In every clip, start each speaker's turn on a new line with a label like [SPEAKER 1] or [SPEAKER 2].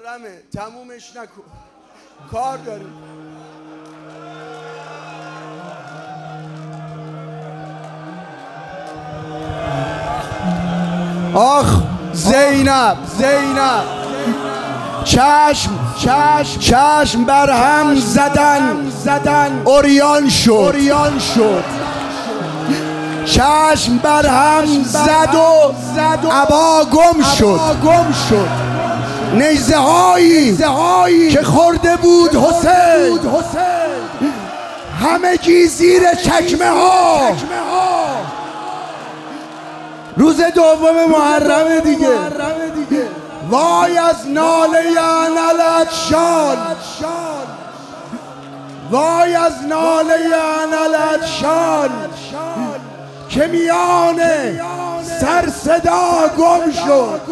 [SPEAKER 1] محرمه، تمومش نکن، کار داریم. آخ زینب چشم بر هم زدن اوریان شد. چشم بر هم زد و عبا گم شد. نیزه هایی که خورده بود حسین همگی زیر چکمه ها. روز دوم محرم دیگه. وای از ناله انالتشان، وای از ناله انالتشان که میان سر صدا گم شد.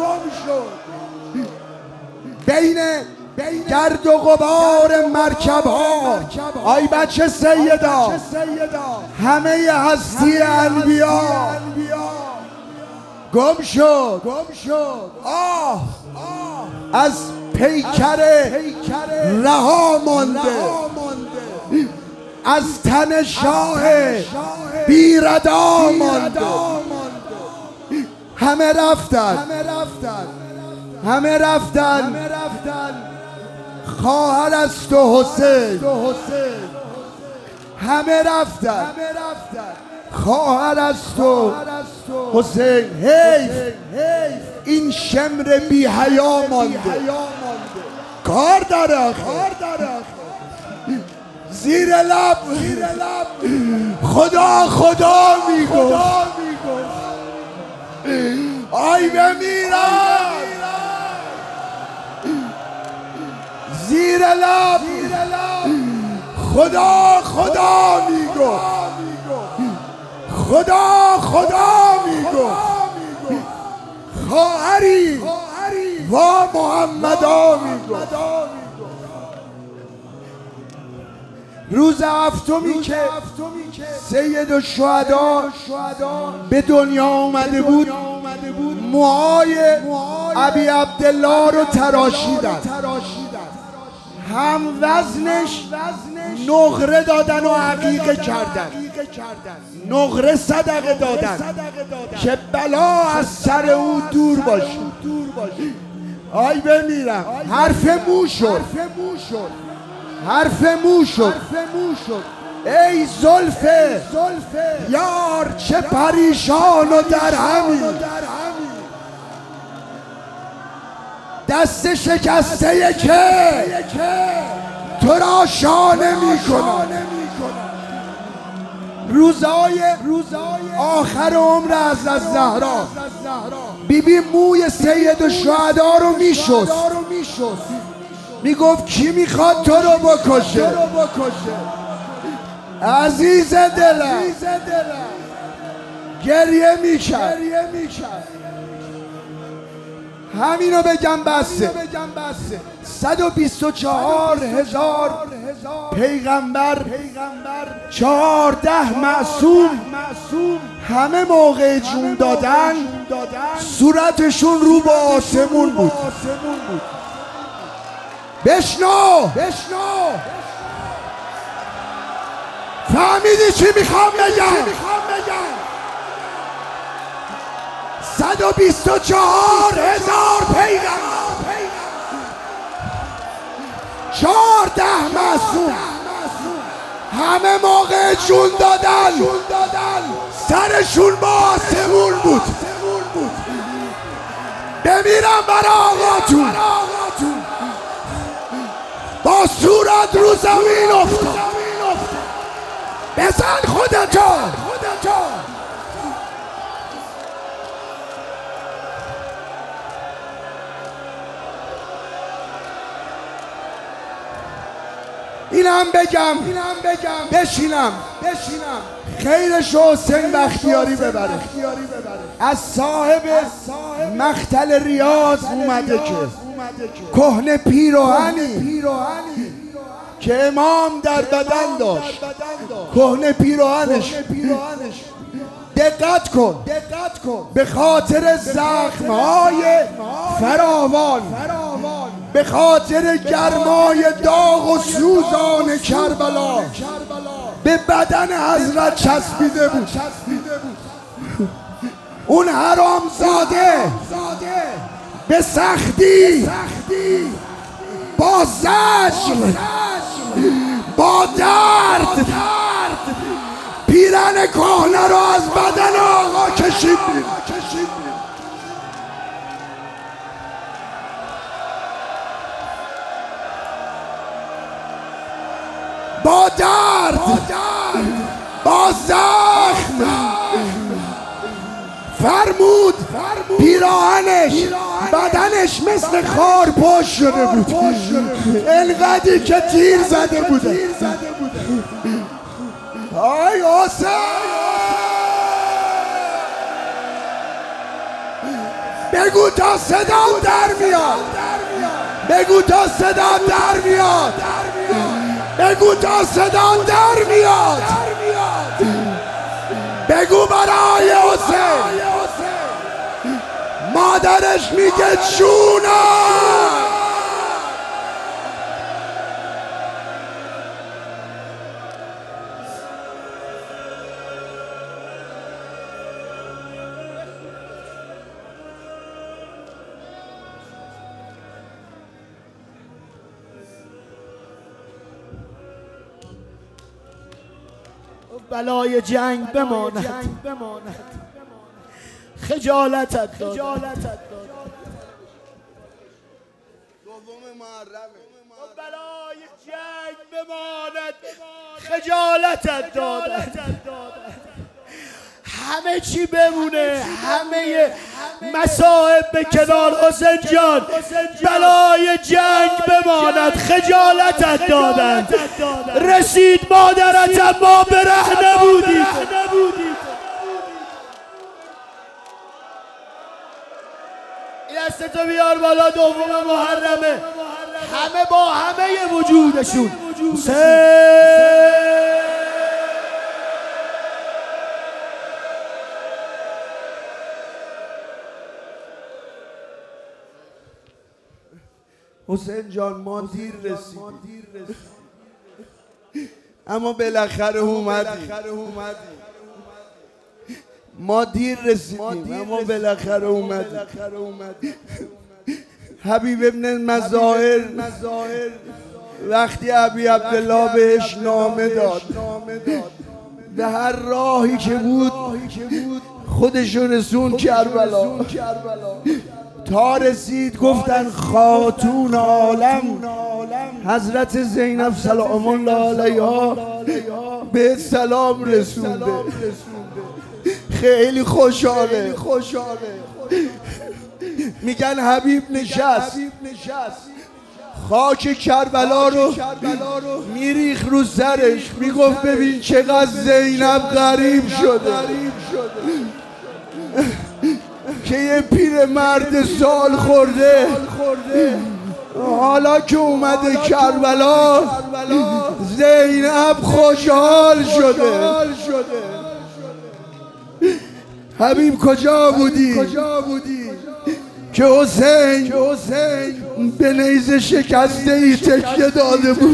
[SPEAKER 1] بین گرد و غبار مرکب ها آی بچه سیدا همه هستی انبیا گم شد. آه از پیکر رها مانده، از تن شاه بیردا مانده. همه رفتن خواهر است و حسین. همه رفتن خواهر است و حسین. حیف این شمر بی حیا مانده. کار داره زیر لب خدا میگفت آی بمیرم. زیر لب خدا میگفت خدا میگفت خواهری و محمدا میگفت. روز هفتمی که سید الشهدا به دنیا اومده بود موهای ابی عبدالله رو تراشیدن، هم وزنش نقره دادن و عقیقه کردن. نقره صدقه دادن که بلا از سر او دور باشه. آی بمیرم. حرف مو شد. ای زلف یار چه پریشان و در همی، دست شکسته که تو را شانه میکنم. روزای آخر عمر حضرت زهرا بیبی موی سید الشهدا رو میشست، میگفت کی میخواد تو رو بکشه؟ عزیز دلم گریه میکرد. همینو بگم بسه. 124,000 پیغمبر، 14 معصوم همه موقع جون دادن صورتشون رو به آسمون بود. بشنو فهمیدی چی میخوام بگم؟ 124,000 پیغمبر، 14 معصوم همه موقع جون دادن سرشون با آسمون بود. بمیرم برای آقاتون با صورت رو زمین افتاد. بزن خودتو. اینم بگم بشینم خیرش حسین بختیاری ببره. از صاحب مختل ریاض اومده که کهنه پیراهنی که امام در بدن داشت، کهنه پیراهنش دقت کن به خاطر زخم‌های فراوان به خاطر گرمای داغ و سوزان کربلا به بدن حضرت چسبیده بود. اون حرامزاده به سختی، با زجر، با درد پیرن کهنه رو از بدن آقا کشید. با درد، با زخم فرمود پیراهنش، بدنش مثل خار پشت شده بود، انقدری که تیر زده بوده. آی حسین، بگو تا صدا در میاد، بگو تا صدا در میاد، بگو تا صدا در میاد، بگو برای حسین. مادرش میگه جونم.
[SPEAKER 2] بلای جنگ بماند، خجالتت داد. بلای جنگ بماند، خجالتت داد. همه چی بمونه، همه مصائب به کنار حسین جان. بلای جنگ بماند، خجالتت دادند. رسید مادرت اما بره نبودی. این دستتو بیار بالا. دوم محرمه، همه با همه وجودشون.
[SPEAKER 1] حسین جان ما دیر رسیدیم، اما بالاخره اومدیم. ما دیر رسیدیم اما بالاخره اومدیم. حبیب ابن مظاهر وقتی ابی عبدالله بهش نامه داد، به هر راهی که بود خودشو رسون کربلا. تا رسید گفتن خاتون عالم حضرت زینب سلام الله علیها به سلام رسونده. خیلی خوشحاله. میگن حبیب نشست خاک کربلا رو میریخ رو سرش، میگفت ببین چقدر زینب غریب شده که یه پیر مرد سال خورده حالا که اومده کربلا زینب خوشحال شده. حبیب کجا بودی که حسین به نیزه شکسته ای تکیه داده بود؟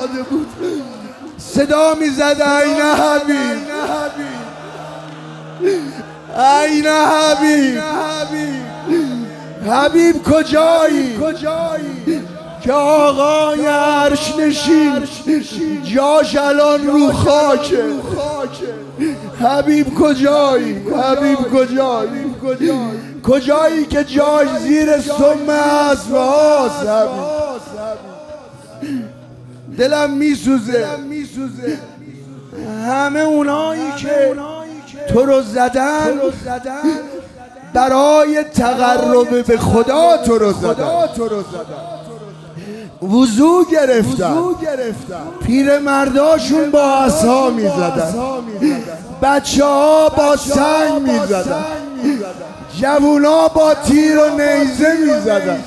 [SPEAKER 1] صدا میزد این حبیب، این حبیب، حبیب کجایی که آقای عرش نشین جاش الان رو خاکه؟ حبیب کجایی؟ کجایی که جاش زیر سم اسب هاست؟ دلم میسوزه. همه اونایی که تو رو زدن برای تقرب به خدا تو رو زدن، وضو گرفتن، پیر مرداشون با عصا میزدن، بچه ها با سنگ میزدن، جوونا با تیر و نیزه میزدن.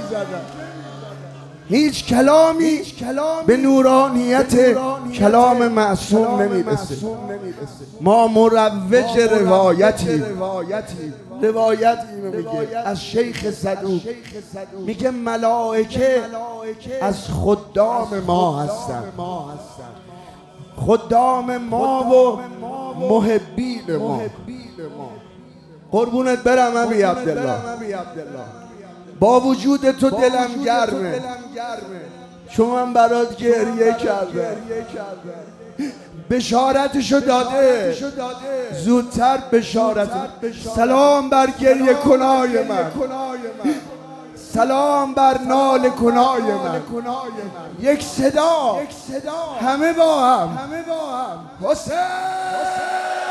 [SPEAKER 1] هیچ کلامی به نورانیت کلام معصوم نمیرسه. ما مروج روایتی روایت اینو میگه از شیخ صدوق، میگه ملائکه از خدام ما هستن، خدام ما و محبین ما. قربونت برم ابی عبدالله، با وجود تو دلم گرمه، چون من برات گریه کردم. بشارتشو داده، زودتر بشارت. سلام بر گریه کنای من، سلام بر ناله کنای من. یک صدا همه با هم، حسین